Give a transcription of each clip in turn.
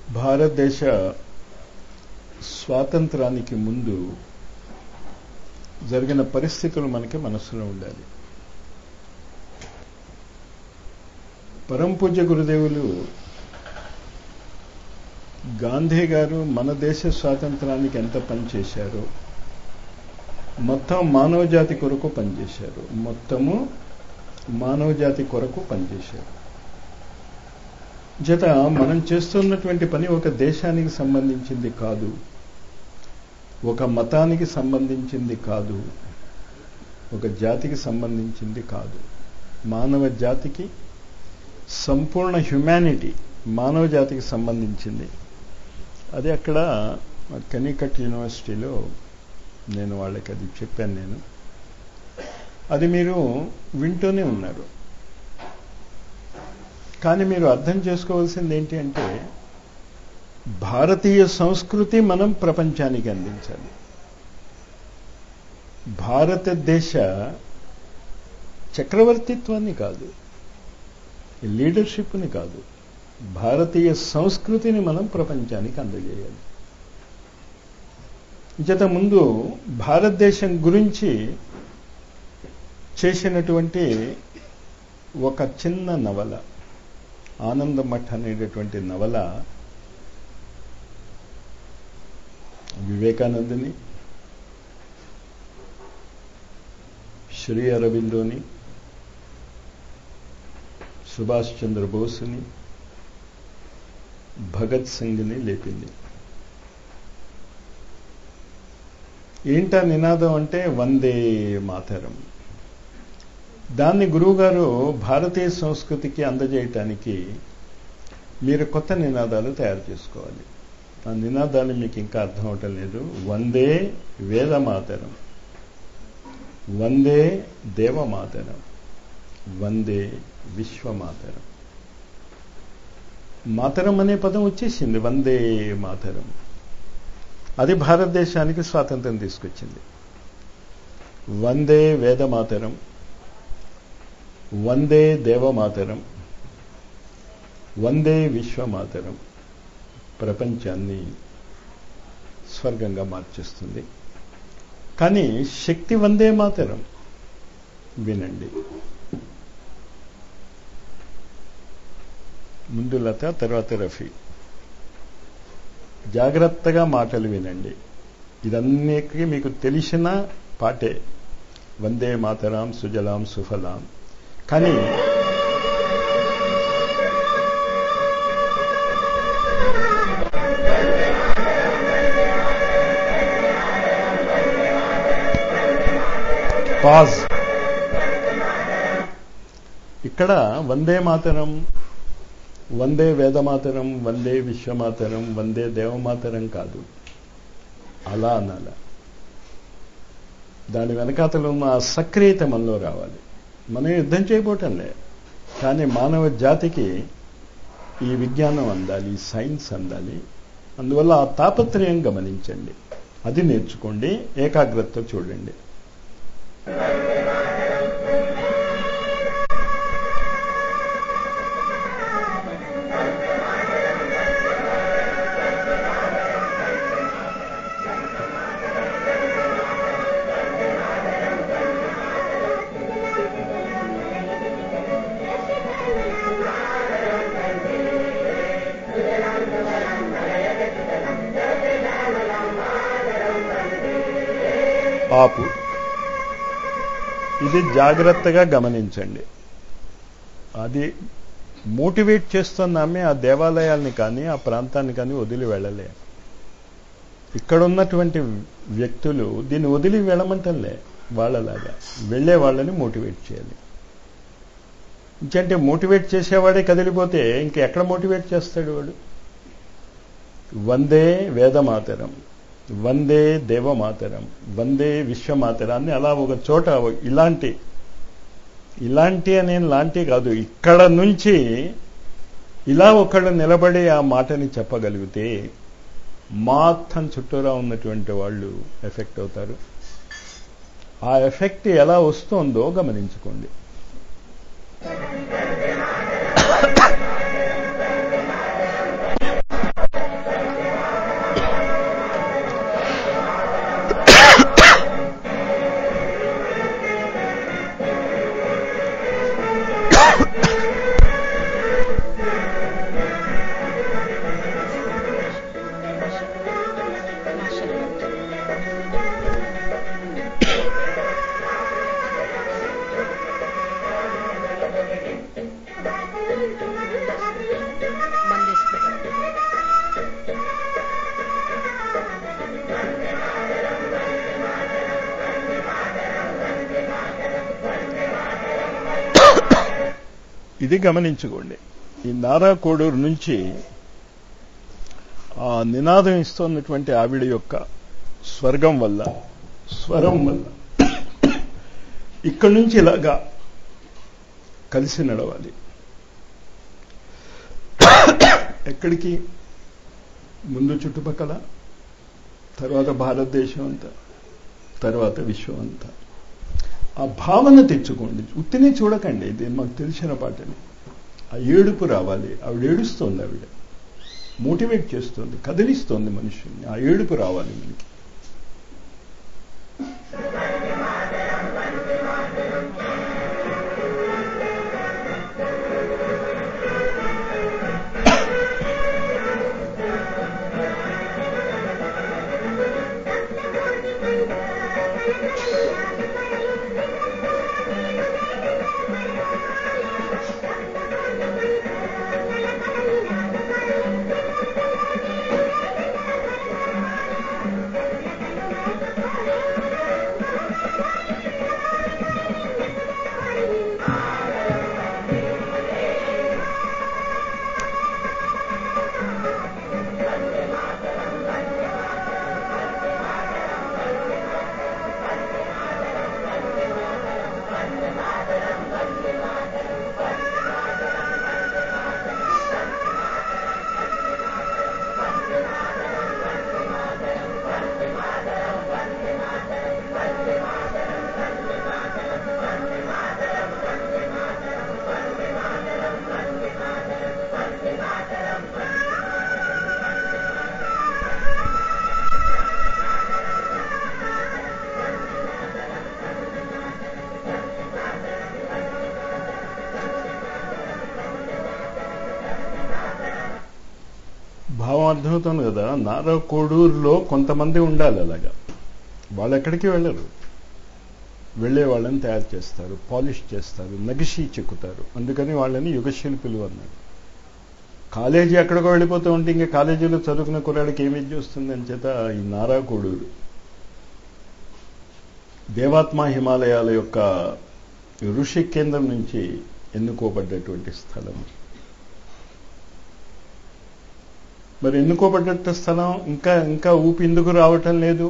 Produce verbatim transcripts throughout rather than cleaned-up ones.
భారతదేశ స్వాతంత్రానికి ముందు జరిగిన పరిస్థితులు మనకి మనసులో ఉండాలి. పరంపూజ్య గురుదేవులు గాంధీ గారు మన దేశ స్వాతంత్రానికి ఎంత పనిచేశారో మొత్తం మానవ జాతి కొరకు పనిచేశారు. మొత్తము మానవ జాతి కొరకు పనిచేశారు. జత మనం చేస్తున్నటువంటి పని ఒక దేశానికి సంబంధించింది కాదు, ఒక మతానికి సంబంధించింది కాదు, ఒక జాతికి సంబంధించింది కాదు. మానవ జాతికి సంపూర్ణ హ్యుమానిటీ మానవ జాతికి సంబంధించింది. అది అక్కడ కనికట్ యూనివర్సిటీలో నేను వాళ్ళకి అది చెప్పాను. నేను అది మీరు వింటూనే ఉన్నారు. కానీ మీరు అర్థం చేసుకోవాల్సింది ఏంటి అంటే భారతీయ సంస్కృతి మనం ప్రపంచానికి అందించాలి. భారతదేశ చక్రవర్తిత్వాన్ని కాదు, లీడర్షిప్ని కాదు, భారతీయ సంస్కృతిని మనం ప్రపంచానికి అందజేయాలి. జత ముందు భారతదేశం గురించి చేసినటువంటి ఒక చిన్న నవల, ఆనందమఠ్ అనేటటువంటి నవల వివేకానందుని, శ్రీ అరవిందోని, సుభాష్ చంద్రబోస్ని, భగత్ సింగ్ని లేపింది. ఏంటా నినాదం అంటే వందే మాతరం. దాన్ని గురువుగారు భారతీయ సంస్కృతికి అందజేయటానికి మీరు కొత్త నినాదాలు తయారు చేసుకోవాలి. ఆ నినాదాలు మీకు ఇంకా అర్థం అవటం లేదు. వందే వేదమాతరం, వందే దేవమాతరం, వందే విశ్వమాతరం. మాతరం అనే పదం వచ్చేసింది, వందే మాతరం. అది భారతదేశానికి స్వాతంత్రం తీసుకొచ్చింది. వందే వేదమాతరం, వందే దేవమాతరం, వందే విశ్వమాతరం ప్రపంచాన్ని స్వర్గంగా మార్చేస్తుంది. కానీ శక్తి వందే మాతరం. వినండి. ముందు లత, తర్వాత రఫీ. జాగ్రత్తగా మాటలు వినండి. ఇదన్నిటికీ మీకు తెలిసిన పాటే, వందే మాతరాం సుజలాం సుఫలాం. కానీ పాజ్. ఇక్కడ వందే మాతరం, వందే వేదమాతరం, వందే విశ్వమాతరం, వందే దేవమాతరం కాదు, అలా అనాల. దాని వెనకాతలు ఉన్న సక్రియత మనలో రావాలి. మనం యుద్ధం చేయబోటంలే, కానీ మానవ జాతికి ఈ విజ్ఞానం అందాలి, సైన్స్ అందాలి. అందువల్ల ఆ తాపత్రయం గమనించండి, అది నేర్చుకోండి, ఏకాగ్రతతో చూడండి. ఆపు. ఇది జాగ్రత్తగా గమనించండి. అది మోటివేట్ చేస్తున్నామే ఆ దేవాలయాల్ని కానీ ఆ ప్రాంతాన్ని కానీ వదిలి వెళ్ళలే. ఇక్కడ ఉన్నటువంటి వ్యక్తులు దీన్ని వదిలి వెళ్ళమంటలే, వాళ్ళలాగా వెళ్ళే వాళ్ళని మోటివేట్ చేయాలి. ఇంకంటే మోటివేట్ చేసేవాడే కదిలిపోతే ఇంకెక్కడ మోటివేట్ చేస్తాడు వాడు? వందే వేదమాతరం, వందే దేవమాతరం, వందే విశ్వమాతరాన్ని అలా ఒక చోట ఇలాంటి ఇలాంటి అనే లాంటి కాదు, ఇక్కడ నుంచి ఇలా ఒకళ్ళు నిలబడి ఆ మాటని చెప్పగలిగితే మొత్తం చుట్టూరా ఉన్నటువంటి వాళ్ళు ఎఫెక్ట్ అవుతారు. ఆ ఎఫెక్ట్ ఎలా వస్తుందో గమనించుకోండి. ఇది గమనించుకోండి. ఈ నారా కోడూరు నుంచి ఆ నినాదం ఇస్తున్నటువంటి ఆవిడ యొక్క స్వర్గం వల్ల, స్వరం వల్ల ఇక్కడి నుంచి ఇలాగా కలిసి నడవాలి. ఎక్కడికి? ముందు చుట్టుపక్కల, తర్వాత భారతదేశం అంతా, తర్వాత విశ్వం అంతా. ఆ భావన తెచ్చుకోండి, ఉత్తినే చూడకండి. ఇది మాకు తెలిసిన పాటని. ఆ ఏడుపు రావాలి. ఆవిడ ఏడుస్తోంది, ఆవిడ మోటివేట్ చేస్తుంది, కదిలిస్తోంది మనుషుల్ని. ఆ ఏడుపు రావాలి మనకి. భావం అర్థమవుతుంది కదా. నారా కోడూరులో కొంతమంది ఉండాలి అలాగా. వాళ్ళు ఎక్కడికి వెళ్ళరు, వెళ్ళే వాళ్ళని తయారు చేస్తారు, పాలిష్ చేస్తారు, నగిషి చెక్కుతారు. అందుకని వాళ్ళని యుగశిల్పులు అన్నారు. కాలేజీ ఎక్కడికో వెళ్ళిపోతూ ఉంటే ఇంకా కాలేజీలో చదువుకున్న కుర్రాడికి ఏమి వస్తుంది అని చేత ఈ నారా కోడూరు దేవాత్మ హిమాలయాల యొక్క ఋషి కేంద్రం నుంచి ఎన్నుకోబడ్డటువంటి స్థలం. మరి ఎన్నుకోబడ్డ స్థలం ఇంకా ఇంకా ఊపి ఎందుకు రావటం లేదు?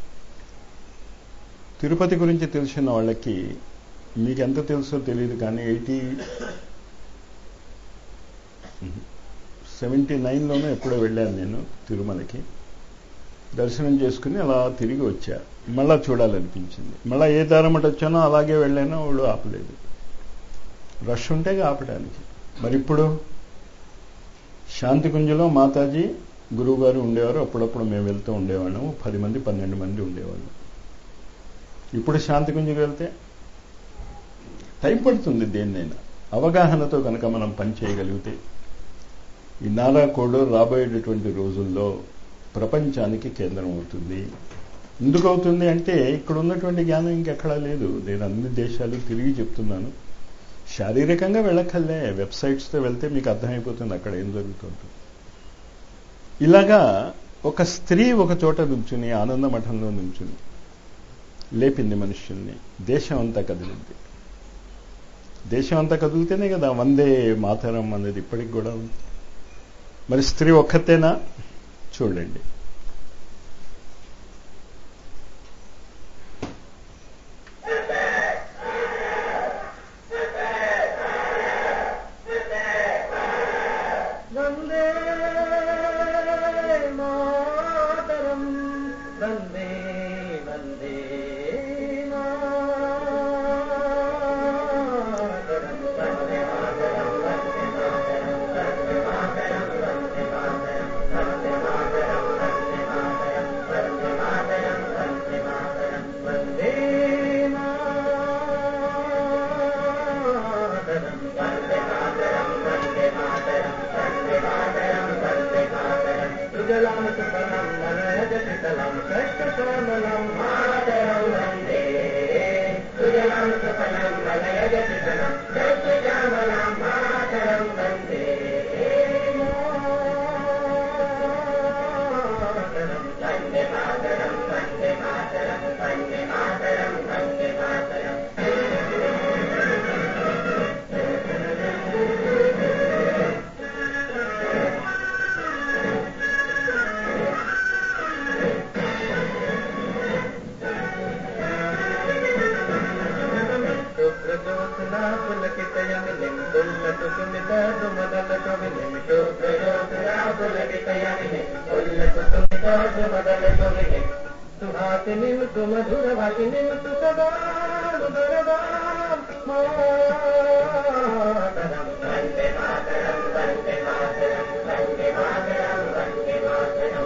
తిరుపతి గురించి తెలిసిన వాళ్ళకి మీకు ఎంత తెలుసో తెలియదు, కానీ ఎయిటీ సెవెంటీ నైన్లోనే ఎప్పుడో వెళ్ళాను నేను తిరుమలకి. దర్శనం చేసుకుని అలా తిరిగి వచ్చా. మళ్ళా చూడాలనిపించింది. మళ్ళా ఏ దారమట వచ్చానో అలాగే వెళ్ళానో, వాడు ఆపలేదు. రష్ ఉంటే ఆపడానికి. మరి ఇప్పుడు శాంతికుంజలో మాతాజీ గురువు గారు ఉండేవారు. అప్పుడప్పుడు మేము వెళ్తూ ఉండేవాళ్ళము. పది మంది పన్నెండు మంది ఉండేవాళ్ళం. ఇప్పుడు శాంతికుంజకి వెళ్తే టైం పడుతుంది. దేన్నైనా అవగాహనతో కనుక మనం పని చేయగలిగితే ఈ నారా కోడూరు రాబోయేటటువంటి రోజుల్లో ప్రపంచానికి కేంద్రం అవుతుంది. ఎందుకు అవుతుంది అంటే ఇక్కడ ఉన్నటువంటి జ్ఞానం ఇంకెక్కడా లేదు. నేను అన్ని దేశాలు తిరిగి చెప్తున్నాను. శారీరకంగా వెళ్ళక్కర్లే, వెబ్సైట్స్తో వెళ్తే మీకు అర్థమైపోతుంది అక్కడ ఏం జరుగుతుంది. ఇలాగా ఒక స్త్రీ ఒక చోట నుంచుని, ఆనంద మఠంలో నుంచుని లేపింది మనుషుల్ని. దేశం అంతా కదిలింది. దేశం అంతా కదిలితేనే కదా వందే మాతరం అనేది ఇప్పటికి కూడా ఉంది. మరి స్త్రీ ఒక్కతేనా? చూడండి. సుహాసిని సుమధుర భాషిని సుసదా వందే మాతరం వందే మాతరం వందే మాతరం వందే మాతరం.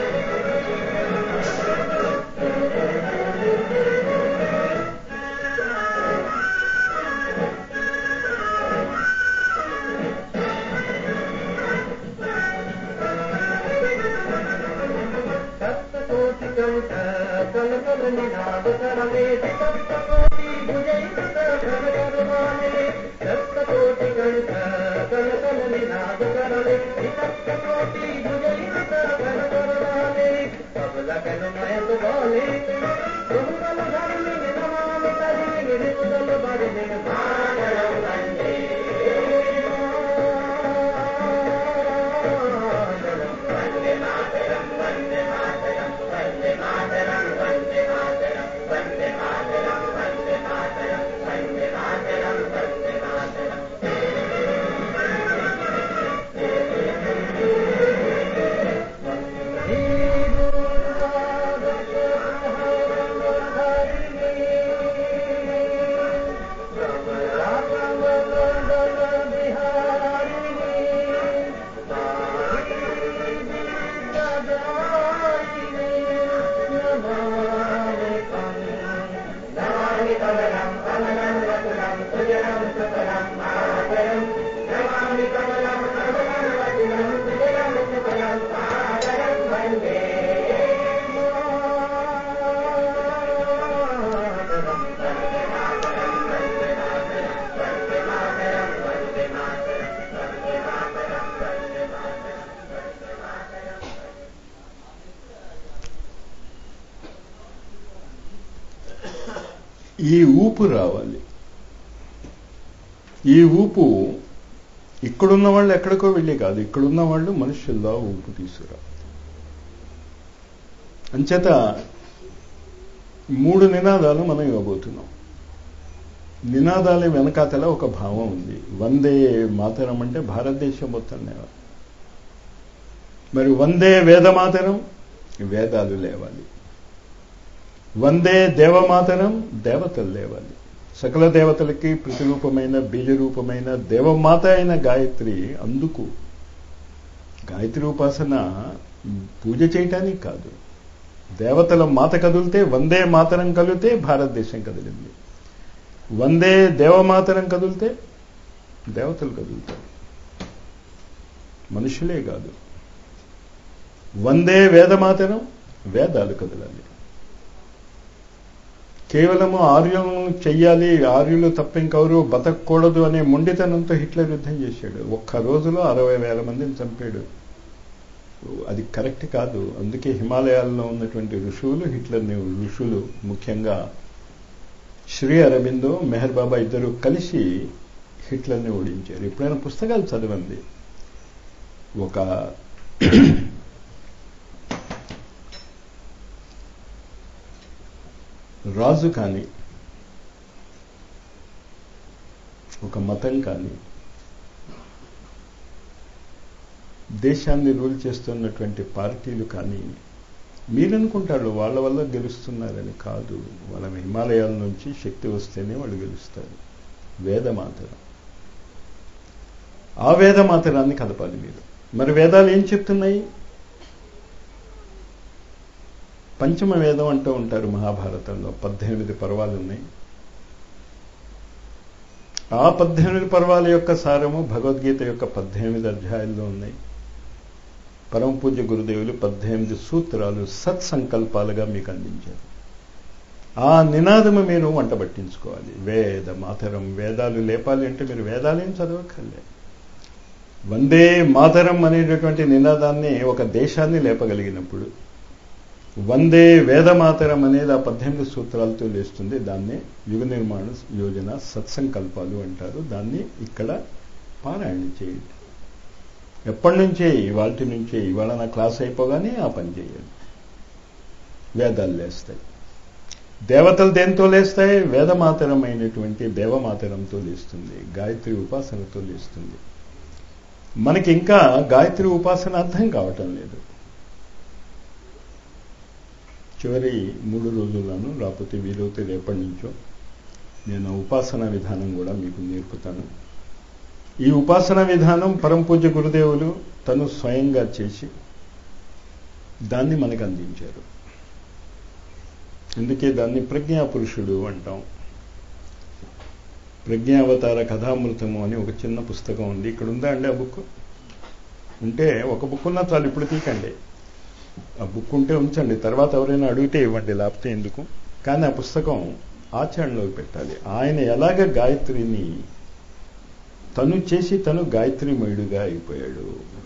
సప్తకోటి కంఠ కల కల నినాద కరమే సప్తకోటి భుజైక కర కరవాణే సప్తకోటి కంఠ కల కల నినాద కరమే సప్తకోటి భుజైక కర కరవాణే కమల కనుమయ సుబాలే సుమల ధరణి నమామి తరిని నిరుదల బరిని మాతరం వందే వందే మాతరం వందే మాతరం వందే మాతరం వందే మాతరం వందే మాతరం వందే మాతరం వందే మాతరం వందే మాతరం. నమామి కమలం కమలం వకులం సుజలం సుఫలం మాతరం నమామి కమలం కమలం వకులం సుజలం సుఫలం మాతరం వందే మాతరం వందే మాతరం వందే మాతరం వందే మాతరం వందే మాతరం వందే మాతరం వందే మాతరం వందే మాతరం. ఈ ఊపు రావాలి. ఈ ఊపు ఇక్కడున్న వాళ్ళు ఎక్కడికో వెళ్ళి కాదు, ఇక్కడున్న వాళ్ళు మనుషుల్లో ఊపు తీసుకురా. అంచేత మూడు నినాదాలు మనం ఇవ్వబోతున్నాం. నినాదాల వెనకాతల ఒక భావం ఉంది. వందే మాతరం అంటే భారతదేశం మొత్తం లేవాలి. మరి వందే వేదమాతరం, వేదాలు లేవాలి. వందే దేవమాతరం, దేవతలు లేవాలి. సకల దేవతలకి ప్రతిరూపమైన బీజరూపమైన దేవమాత అయిన గాయత్రి. అందుకు గాయత్రి ఉపాసన పూజ చేయటానికి కాదు. దేవతల మాత కదిలితే వందే మాతరం కదిలితే భారతదేశం కదిలింది. వందే దేవమాతరం కదిలితే దేవతలు కదులుతారు, మనుషులే కాదు. వందే వేదమాతరం, వేదాలు కదలాలి. కేవలము ఆర్యులను చెయ్యాలి, ఆర్యులు తప్ప ఇంకెవరు బతకూడదు అనే మొండితనంతో హిట్లర్ యుద్ధం చేశాడు. ఒక్క రోజులో అరవై వేల మందిని చంపాడు. అది కరెక్ట్ కాదు. అందుకే హిమాలయాల్లో ఉన్నటువంటి ఋషువులు హిట్లర్ని, ఋషులు ముఖ్యంగా శ్రీ అరబిందో, మెహర్ బాబా ఇద్దరు కలిసి హిట్లర్ని ఓడించారు. ఎప్పుడైనా పుస్తకాలు చదవండి. ఒక రాజు కానీ, ఒక మతం కానీ దేశాన్ని రూల్ చేస్తున్నటువంటి పార్టీలు కానీ మీరనుకుంటారు వాళ్ళ వల్ల గెలుస్తున్నారని. కాదు. వాళ్ళ హిమాలయాల నుంచి శక్తి వస్తేనే వాళ్ళు గెలుస్తారు. వేదమాతరం, ఆ వేదమాతరాన్ని కదపాలి మీరు. మరి వేదాలు ఏం చెప్తున్నాయి? పంచమ వేదం అంటూ ఉంటారు మహాభారతంలో. పద్దెనిమిది పర్వాలు ఉన్నాయి. ఆ పద్దెనిమిది పర్వాల యొక్క సారము భగవద్గీత యొక్క పద్దెనిమిది అధ్యాయాల్లో ఉన్నాయి. పరమ పూజ్య గురుదేవులు పద్దెనిమిది సూత్రాలు సత్సంకల్పాలుగా మీకు అందించారు. ఆ నినాదము మీరు వంట పట్టించుకోవాలి. వేద మాతరం, వేదాలు లేపాలి అంటే మీరు వేదాలేం చదవక్కర్లే. వందే మాతరం అనేటటువంటి నినాదాన్ని ఒక దేశాన్ని లేపగలిగినప్పుడు, వందే వేదమాతరం అనేది ఆ పద్దెనిమిది సూత్రాలతో లేస్తుంది. దాన్నే యుగ నిర్మాణ యోజన సత్సంకల్పాలు అంటారు. దాన్ని ఇక్కడ పారాయణ చేయండి. ఎప్పటి నుంచే? ఇవాళ నుంచే. ఇవాళ నా క్లాస్ అయిపోగానే ఆ పని చేయండి. వేదాలు లేస్తాయి. దేవతలు దేంతో లేస్తాయి? వేదమాతరం అయినటువంటి దేవమాతరంతో లేస్తుంది. గాయత్రి ఉపాసనతో లేస్తుంది. మనకి ఇంకా గాయత్రి ఉపాసన అర్థం కావటం లేదు. చివరి మూడు రోజుల్లోనూ లేకపోతే వీలైతే రేపటి నుంచో నేను ఉపాసన విధానం కూడా మీకు నేర్పుతాను. ఈ ఉపాసన విధానం పరమ పూజ్య గురుదేవులు తను స్వయంగా చేసి దాన్ని మనకు అందించారు. అందుకే దాన్ని ప్రజ్ఞాపురుషుడు అంటాం. ప్రజ్ఞావతార కథామృతము అని ఒక చిన్న పుస్తకం ఉంది. ఇక్కడ ఉందా అండి ఆ బుక్? ఉంటే ఒక బుక్ ఉన్నా చాలు, ఇప్పుడు తీకండి. ఆ బుక్ ఉంటే ఉంచండి, తర్వాత ఎవరైనా అడిగితే ఇవ్వండి, లేకపోతే ఎందుకు. కానీ ఆ పుస్తకం ఆచరణలోకి పెట్టాలి. ఆయన ఎలాగ గాయత్రిని తను చేసి తను గాయత్రిమయుడుగా అయిపోయాడు.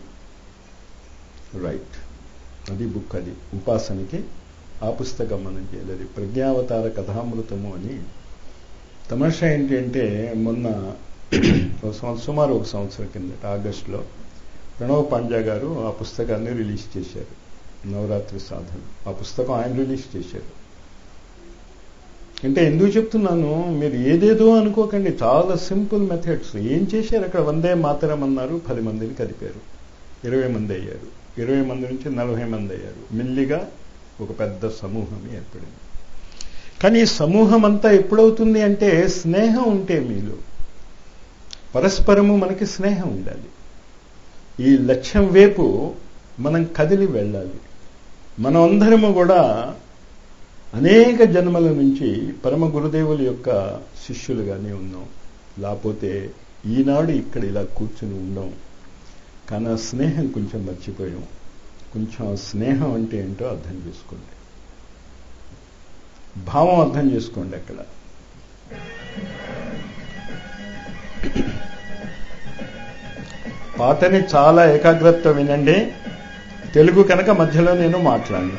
రైట్, అది బుక్. అది ఉపాసనకి ఆ పుస్తకం మనం చేయలేదు. ప్రజ్ఞావతార కథామృతము అని. తమాషా ఏంటి అంటే మొన్న ఒక సంవత్సరం సుమారు ఒక సంవత్సరం కిందట ఆగస్టులో ప్రణవ్ పాండ్యా గారు ఆ పుస్తకాన్ని రిలీజ్ చేశారు. నవరాత్రి సాధన ఆ పుస్తకం ఆయన రిలీజ్ చేశారు. అంటే ఎందుకు చెప్తున్నాను, మీరు ఏదేదో అనుకోకండి. చాలా సింపుల్ మెథడ్స్. ఏం చేశారు అక్కడ? వందే మాతరం అన్నారు, పది మందిని కలిపారు, ఇరవై మంది అయ్యారు. ఇరవై మంది నుంచి నలభై మంది అయ్యారు. మెల్లిగా ఒక పెద్ద సమూహం ఏర్పడింది. కానీ ఈ సమూహం అంతా ఎప్పుడవుతుంది అంటే స్నేహం ఉంటే, మీలో పరస్పరము మనకి స్నేహం ఉండాలి. ఈ లక్ష్యం వైపు మనం కదిలి వెళ్ళాలి. మనం అందరము కూడా అనేక జన్మల నుంచి పరమ గురుదేవుల యొక్క శిష్యులుగానే ఉన్నాం. లేకపోతే ఈనాడు ఇక్కడ ఇలా కూర్చుని ఉండం. కానీ ఆ స్నేహం కొంచెం మర్చిపోయాం. కొంచెం ఆ స్నేహం అంటే ఏంటో అర్థం చేసుకోండి. భావం అర్థం చేసుకోండి. అక్కడ పాటని చాలా ఏకాగ్రతతో వినండి. తెలుగు కనుక మధ్యలో నేను మాట్లాడను.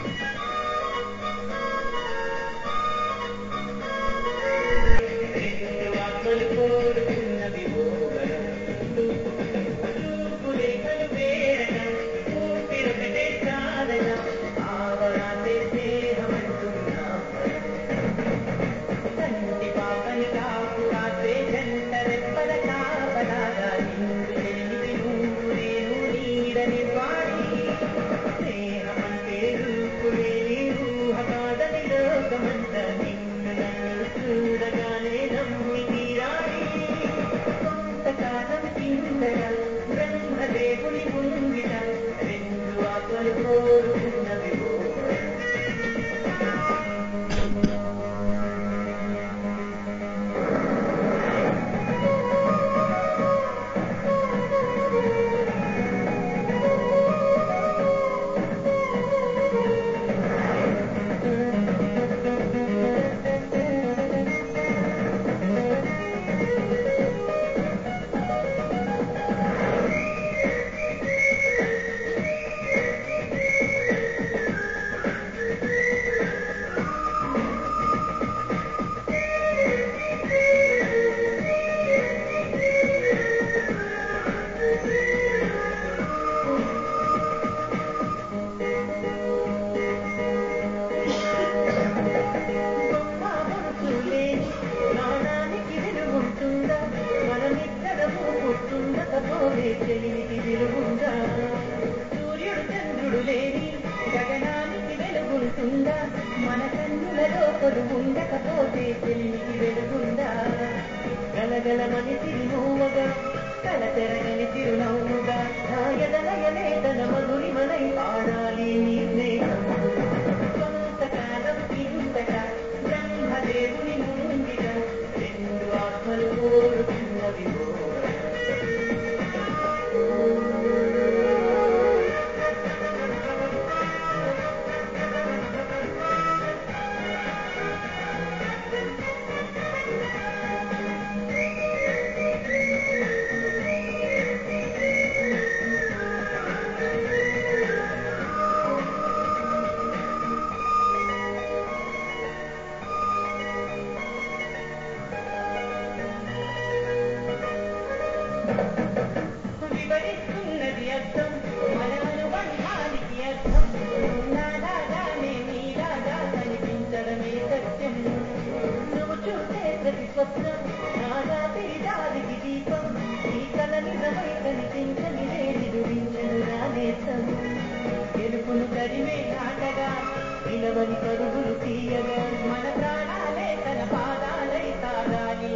స్వప్నం నాగా తిరిగాలికి దీపం ఈ కలని నిజమై కనిపించని లేని దురించను రానేసము గెలుపును కరిమే నాటగా నిలవని పరుగులు తీయగా మన ప్రాణాలే తన పాదాలై సాగాలి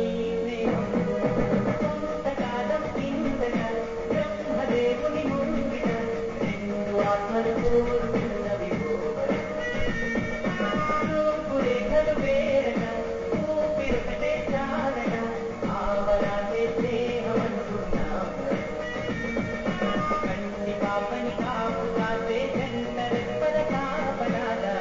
కొంతకాలం కిందగా బ్రహ్మదేవుని ముంగిట రెండు ఆత్మలు కోరుతున్నవి రూపురేఖలు వేరగా ఊపిరొకటే చాలగా ఆవరాలే స్నేహమనుకున్నాం కంటి పాపని కాపు కాసే జంట రెప్పల కాపలాగా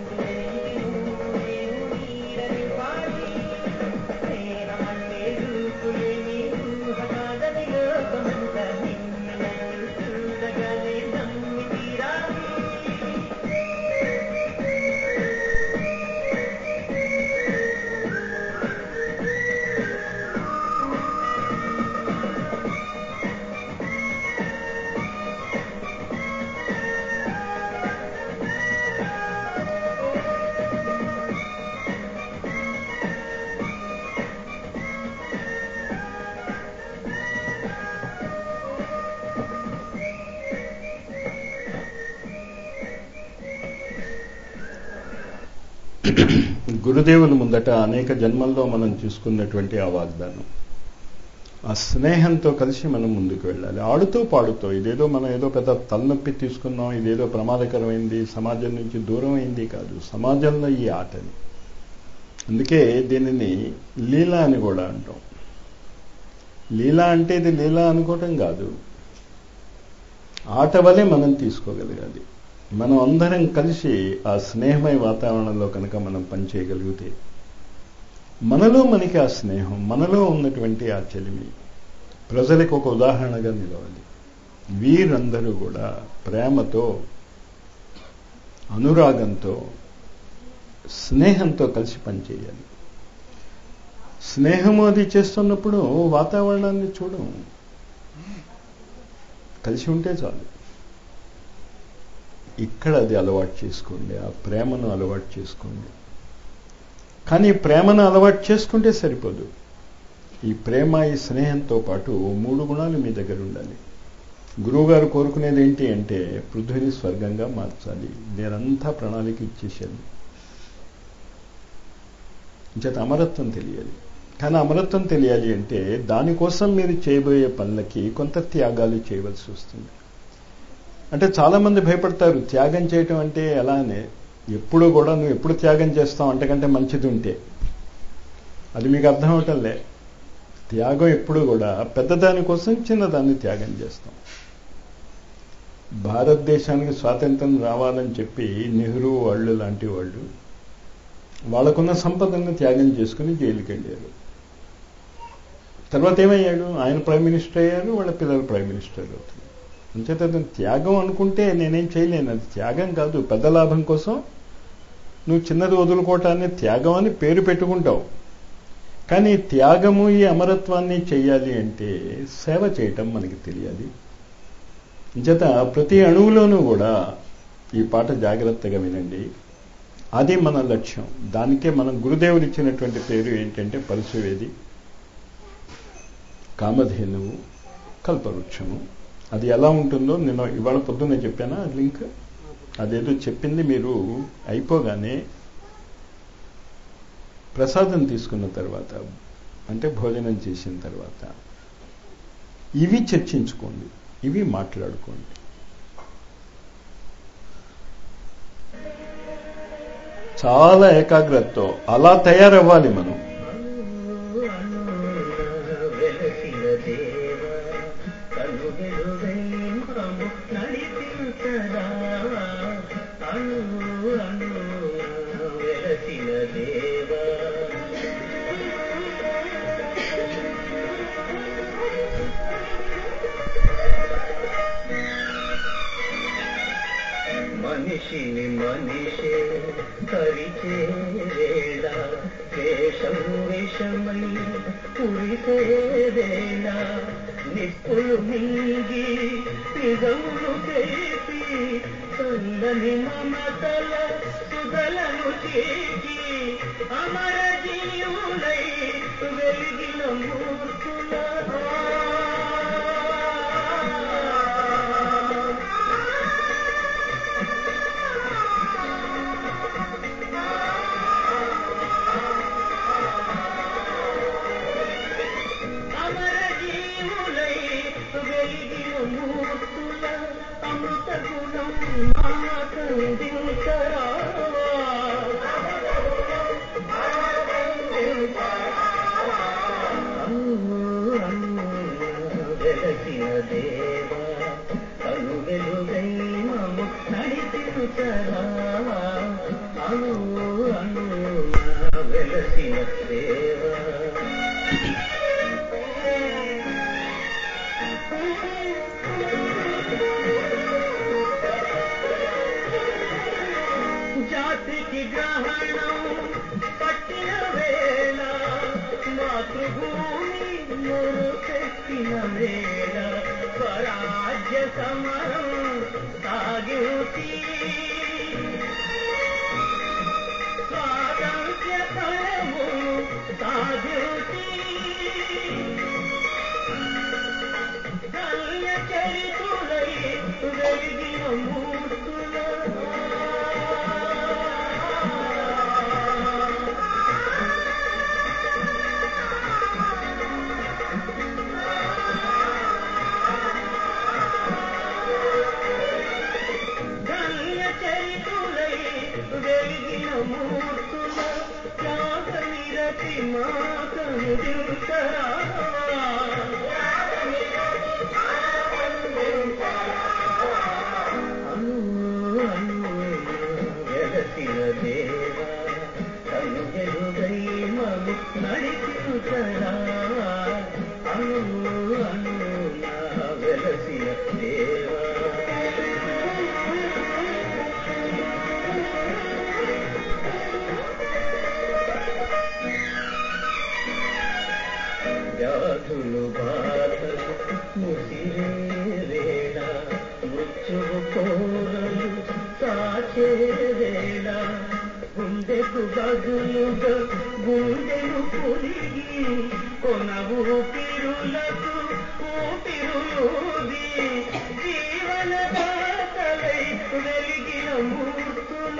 గురుదేవుల ముందట అనేక జన్మల్లో మనం చూసుకున్నటువంటి ఆ వాగ్దానం, ఆ స్నేహంతో కలిసి మనం ముందుకు వెళ్ళాలి. ఆడుతూ పాడుతూ, ఇదేదో మనం ఏదో పెద్ద తలనొప్పి తీసుకున్నాం, ఇదేదో ప్రమాదకరమైంది, సమాజం నుంచి దూరం అయింది కాదు, సమాజంలో ఈ ఆటని. అందుకే దీనిని లీలా అని కూడా అంటాం. లీలా అంటే ఇది లీలా అనుకోవటం కాదు, ఆట వలె మనం తీసుకోగలగాలి. మనం అందరం కలిసి ఆ స్నేహమయ వాతావరణంలో కనుక మనం పనిచేయగలిగితే మనలో మనకి ఆ స్నేహం, మనలో ఉన్నటువంటి ఆ చెలిమి ప్రజలకు ఒక ఉదాహరణగా నిలవాలి. వీరందరూ కూడా ప్రేమతో, అనురాగంతో, స్నేహంతో కలిసి పనిచేయాలి. స్నేహము అది చేస్తున్నప్పుడు వాతావరణాన్ని చూడం, కలిసి ఉంటే చాలు. ఇక్కడ అది అలవాటు చేసుకోండి, ఆ ప్రేమను అలవాటు చేసుకోండి. కానీ ప్రేమను అలవాటు చేసుకుంటే సరిపోదు. ఈ ప్రేమ, ఈ స్నేహంతో పాటు మూడు గుణాలు మీ దగ్గర ఉండాలి. గురువుగారు కోరుకునేది ఏంటి అంటే పృథ్వీని స్వర్గంగా మార్చాలి. నేనంతా ప్రణాళిక ఇచ్చేసాను. చేత అమరత్వం తెలియాలి. కానీ అమరత్వం తెలియాలి అంటే దానికోసం మీరు చేయబోయే పనులకి కొంత త్యాగాలు చేయవలసి వస్తుంది. అంటే చాలామంది భయపడతారు త్యాగం చేయటం అంటే. ఎలానే ఎప్పుడు కూడా నువ్వు ఎప్పుడు త్యాగం చేస్తావు అంతకంటే మంచిది ఉంటే, అది మీకు అర్థం అవటంలే. త్యాగం ఎప్పుడు కూడా పెద్దదాని కోసం చిన్నదాన్ని త్యాగం చేస్తాం. భారతదేశానికి స్వాతంత్రం రావాలని చెప్పి నెహ్రూ వాళ్ళు లాంటి వాళ్ళు వాళ్ళకున్న సంపదను త్యాగం చేసుకుని జైలుకి వెళ్ళారు. తర్వాత ఏమయ్యాడు? ఆయన ప్రైమ్ మినిస్టర్ అయ్యారు, వాళ్ళ పిల్లలు ప్రైమ్ మినిస్టర్ అవుతారు. అంచేత త్యాగం అనుకుంటే నేనేం చేయలేను, అది త్యాగం కాదు. పెద్ద లాభం కోసం నువ్వు చిన్నది వదులుకోవటాన్ని త్యాగం అని పేరు పెట్టుకుంటావు. కానీ త్యాగము, ఈ అమరత్వాన్ని చెయ్యాలి అంటే సేవ చేయటం మనకి తెలియాలి. అంచేత ప్రతి అణువులోనూ కూడా ఈ పాట జాగ్రత్తగా వినండి. అది మన లక్ష్యం. దానికే మనం గురుదేవులు ఇచ్చినటువంటి పేరు ఏంటంటే పరశువేది, కామధేనువు, కల్పవృక్షము. అది ఎలా ఉంటుందో నేను ఇవాళ పొద్దున్నే చెప్పానా లింక్. అదేదో చెప్పింది మీరు అయిపోగానే ప్రసాదం తీసుకున్న తర్వాత, అంటే భోజనం చేసిన తర్వాత ఇవి చర్చించుకోండి, ఇవి మాట్లాడుకోండి. చాలా ఏకాగ్రతతో అలా తయారవ్వాలి మనం. మనిషిని మనిషే కరిచే వేళ, వేషం విషమై కురిసే వేళ, నిప్పులు మింగి నిజములు చేసి చల్లని మమతల సుధలను చేసి అమర జీవులై వెలిగిన మూర్తుల జాతికి గ్రహణం పట్టిన వేళ మాతృభూమి మొరుపెట్టిన వేళ స్వరాజ్య సమరం సాగుతీ స్వాతంత్ర్య కళము సాగుతీ కల్య చరితులై వెలిగిన మూర్తుల వెలిగిన మూర్తుల త్యాగ నిరతి మాతను దించరా అను అను వెలసిన దేవ కను వెలుగై మము నడిపించరా అను అను నా వెలసిన దేవా వ్యాధులు బాధలు ముసిరే వేళ మృత్యువు కోరలు సాచే వేళ గుండెకు గదులుగా గుండెను పొలిగి కొన ఊపిరులకు ఊపిరులూది జీవన దాతలై వెలిగిన మూర్తుల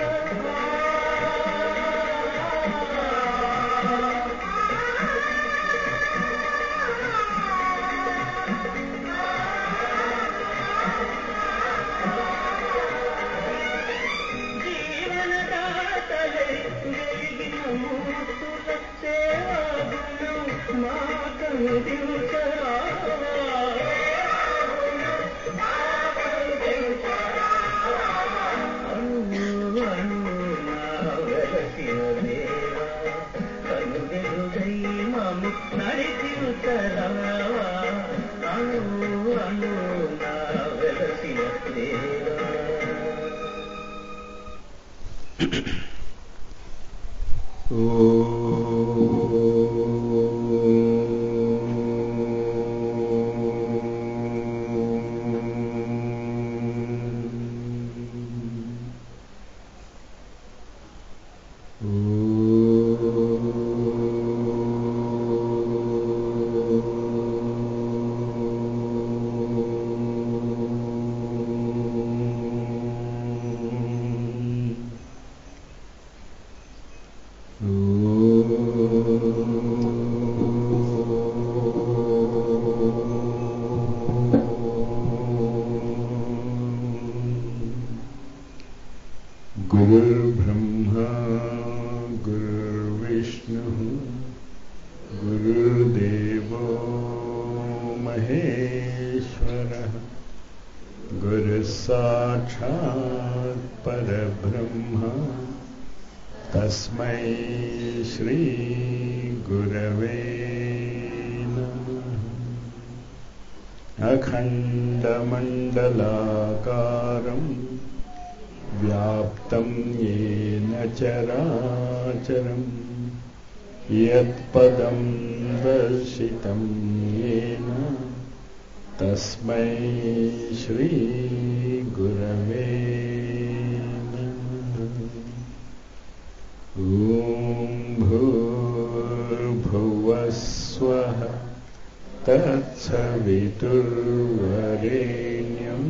गुरुर्ब्रह्मा गुरुर्विष्णुः गुरुर्देवो महेश्वरः गुरुसाक्षात् परब्रह्म तस्मै श्री गुरवे नमः। अखण्डमण्डलाकारम् व्याप्तं येन चराचरं यत्पदं दर्शितं येन तस्मै श्री गुरवे नमः। ॐ भूर्भुवः स्वः तत्सवितुर्वरेण्यं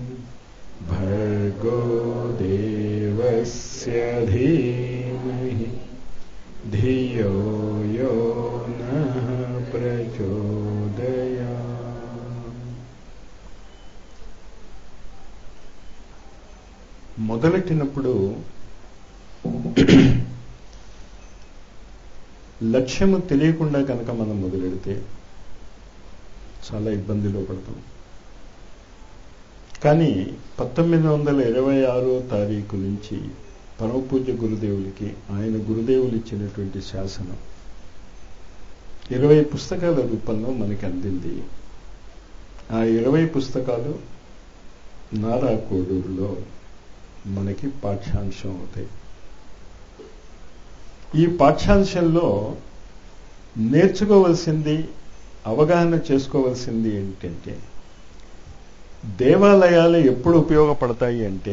भर्गो देवस्य धीमहि धियो यो नः प्रचोदयात्। మొదలెట్టినప్పుడు లక్ష్యము తెలియకుండా కనుక మనం మొదలెడితే చాలా ఇబ్బందిలో పడతాం. కానీ పంతొమ్మిది వందల ఇరవై ఆరో తారీఖు నుంచి పరమ పూజ్య గురుదేవులకి ఆయన గురుదేవులు ఇచ్చినటువంటి శాసనం ఇరవై పుస్తకాల రూపంలో మనకి అందింది. ఆ ఇరవై పుస్తకాలు నారా కోడూరులో మనకి పాఠ్యాంశం అవుతాయి. ఈ పాఠ్యాంశంలో నేర్చుకోవలసింది, అవగాహన చేసుకోవలసింది ఏంటంటే, దేవాలయాలు ఎప్పుడు ఉపయోగపడతాయి అంటే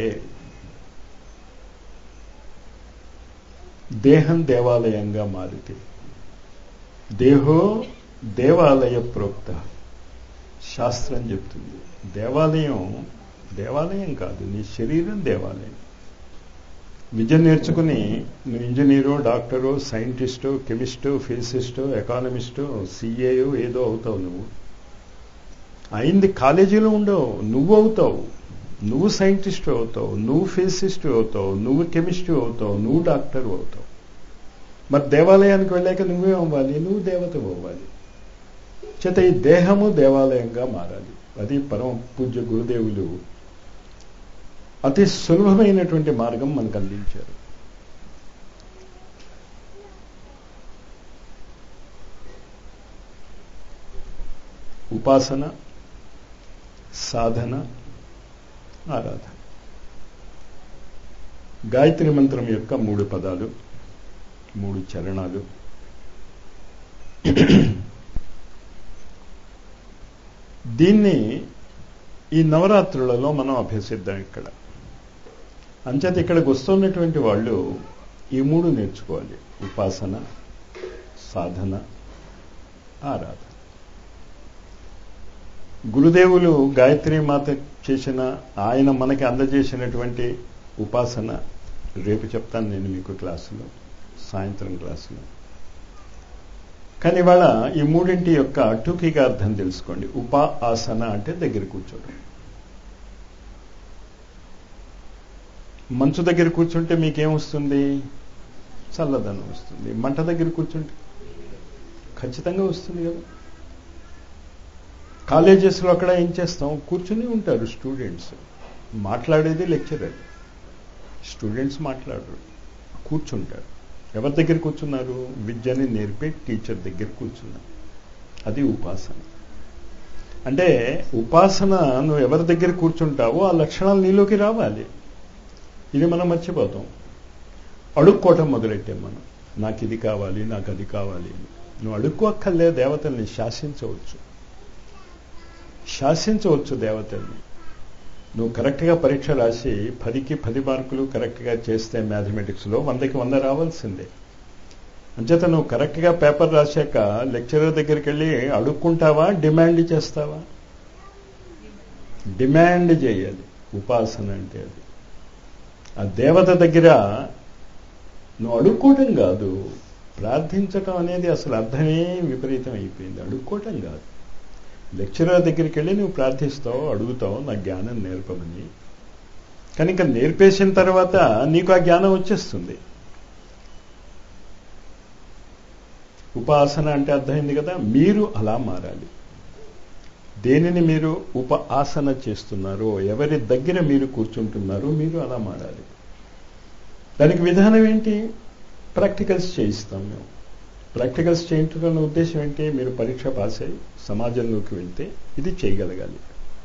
దేహం దేవాలయంగా మారితే. దేహో దేవాలయ ప్రోక్త శాస్త్రం చెప్తుంది. దేవాలయం దేవాలయం కాదు, నీ శరీరం దేవాలయం. విద్య నేర్చుకుని నువ్వు ఇంజనీరో, డాక్టరో, సైంటిస్టో, కెమిస్టో, ఫిజిసిస్టో, ఎకానమిస్టో, సిఏయో ఏదో అవుతావు. నువ్వు అయింది కాలేజీలో ఉండవు, నువ్వు అవుతావు. నువ్వు సైంటిస్ట్ అవుతావు, నువ్వు ఫిజిసిస్ట్ అవుతావు, నువ్వు కెమిస్ట్రీ అవుతావు, నువ్వు డాక్టర్ అవుతావు. మరి దేవాలయానికి వెళ్ళాక నువ్వే అవ్వాలి, నువ్వు దేవత అవ్వాలి. చేత ఈ దేహము దేవాలయంగా మారాలి. అది పరమ పూజ్య గురుదేవులు అతి సులభమైనటువంటి మార్గం మనకు అందించారు. ఉపాసన, సాధన, ఆరాధన. గాయత్రి మంత్రం యొక్క మూడు పదాలు, మూడు చరణాలు. దీన్ని ఈ నవరాత్రులలో మనం అభ్యసిద్దాం. ఇక్కడ అంచేత ఇక్కడికి వస్తున్నటువంటి వాళ్ళు ఈ మూడు నేర్చుకోవాలి: ఉపాసన, సాధన, ఆరాధన. గురుదేవులు గాయత్రి మాత చేసిన, ఆయన మనకి అందజేసినటువంటి ఉపాసన రేపు చెప్తాను నేను మీకు క్లాసులో, సాయంత్రం క్లాసులో. కానీ ఇవాళ ఈ మూడింటి యొక్క టూకీగా అర్థం తెలుసుకోండి. ఉపా ఆసన అంటే దగ్గర కూర్చోడం. మంచు దగ్గర కూర్చుంటే మీకేమొస్తుంది? చల్లదనం వస్తుంది. మంట దగ్గర కూర్చుంటే ఖచ్చితంగా వస్తుంది కదా. కాలేజెస్లో అక్కడ ఏం చేస్తాం? కూర్చుని ఉంటారు స్టూడెంట్స్, మాట్లాడేది లెక్చరర్, స్టూడెంట్స్ మాట్లాడరు, కూర్చుంటారు. ఎవరి దగ్గర కూర్చున్నారు? విద్యని నేర్పే టీచర్ దగ్గర కూర్చున్నారు. అది ఉపాసన. అంటే ఉపాసన నువ్వు ఎవరి దగ్గర కూర్చుంటావో ఆ లక్షణాలు నీలోకి రావాలి. ఇది మనం మర్చిపోతాం. అడుక్కోవటం మొదలెట్టాం మనం. నాకు ఇది కావాలి, నాకు అది కావాలి. నువ్వు అడుక్కోక్కర్లే. దేవతల్ని శాసించవచ్చు, శాసించవచ్చు దేవతల్ని. నువ్వు కరెక్ట్గా పరీక్ష రాసి పదికి పది మార్కులు కరెక్ట్గా చేస్తే మ్యాథమెటిక్స్లో వందకి వంద రావాల్సిందే. అంచేత నువ్వు కరెక్ట్గా పేపర్ రాశాక లెక్చరర్ దగ్గరికి వెళ్ళి అడుక్కుంటావా, డిమాండ్ చేస్తావా? డిమాండ్ చేయాలి. ఉపాసన అంటే అది. ఆ దేవత దగ్గర నువ్వు అడుక్కోవటం కాదు, ప్రార్థించటం అనేది అసలు అర్థమే విపరీతం అయిపోయింది. అడుక్కోవటం కాదు. లెక్చరర్ దగ్గరికి వెళ్ళి నువ్వు ప్రార్థిస్తావు, అడుగుతావు, నా జ్ఞానం నేర్పమని. కానీ ఇంకా నేర్పేసిన తర్వాత నీకు ఆ జ్ఞానం వచ్చేస్తుంది. ఉపాసన అంటే అర్థమైంది కదా. మీరు అలా మారాలి. దేనిని మీరు ఉప ఆసన చేస్తున్నారో, ఎవరి దగ్గర మీరు కూర్చుంటున్నారో మీరు అలా మారాలి. దానికి విధానం ఏంటి? ప్రాక్టికల్స్ చేయిస్తాం మేము. ప్రాక్టికల్స్ చేయించడం ఉద్దేశం ఏంటి? మీరు పరీక్ష పాస్ అయ్యి సమాజంలోకి వెళ్తే ఇది చేయగలగాలి.